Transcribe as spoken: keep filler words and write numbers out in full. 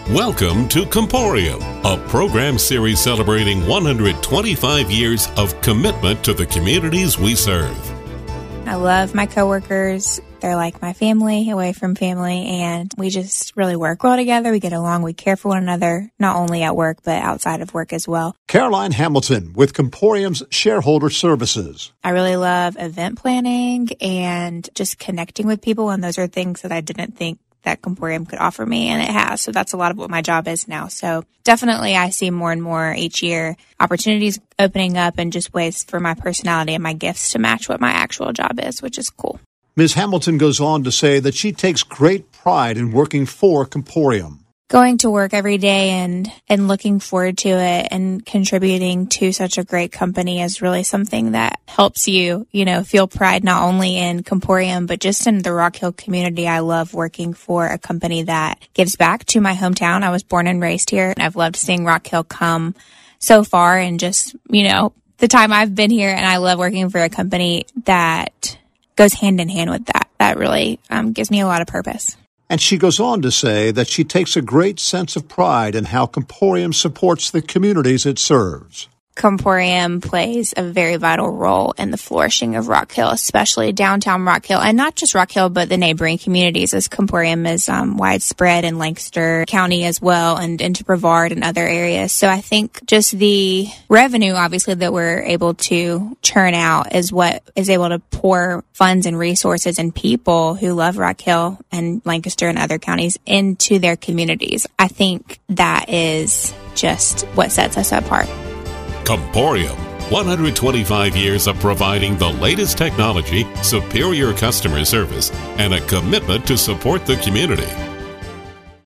Welcome to Comporium, a program series celebrating one hundred twenty-five years of commitment to the communities we serve. I love my coworkers. They're like my family away from family, and we just really work well together. We get along. We care for one another, not only at work, but outside of work as well. Caroline Hamilton with Comporium's Shareholder Services. I really love event planning and just connecting with people, and those are things that I didn't think that Comporium could offer me, and it has. So that's a lot of what my job is now. So definitely I see more and more each year opportunities opening up and just ways for my personality and my gifts to match what my actual job is, which is cool. Miz Hamilton goes on to say that she takes great pride in working for Comporium. Going to work every day and, and looking forward to it and contributing to such a great company is really something that helps you, you know, feel pride not only in Comporium, but just in the Rock Hill community. I love working for a company that gives back to my hometown. I was born and raised here, and I've loved seeing Rock Hill come so far and just, you know, the time I've been here, and I love working for a company that goes hand in hand with that. That really um, gives me a lot of purpose. And she goes on to say that she takes a great sense of pride in how Comporium supports the communities it serves. Comporium plays a very vital role in the flourishing of Rock Hill, especially downtown Rock Hill, and not just Rock Hill, but the neighboring communities, as Comporium is um, widespread in Lancaster County as well, and into Brevard and other areas. So I think just the revenue, obviously, that we're able to churn out is what is able to pour funds and resources and people who love Rock Hill and Lancaster and other counties into their communities. I think that is just what sets us apart. Comporium, one hundred twenty-five years of providing the latest technology, superior customer service, and a commitment to support the community.